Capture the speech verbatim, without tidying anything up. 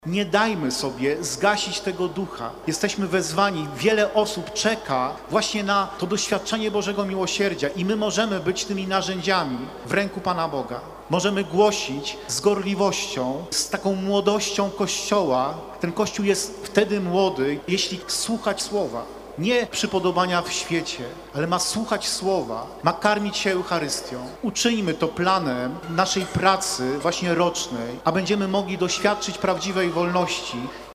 Nie dajmy sobie zgasić tego ducha. Jesteśmy wezwani, wiele osób czeka właśnie na to doświadczenie Bożego miłosierdzia i my możemy być tymi narzędziami w ręku Pana Boga. Możemy głosić z gorliwością, z taką młodością Kościoła. Ten Kościół jest wtedy młody, jeśli słuchać Słowa. Nie przypodobania w świecie, ale ma słuchać Słowa, ma karmić się Eucharystią. Uczyńmy to planem naszej pracy właśnie rocznej, a będziemy mogli doświadczyć prawdziwej wolności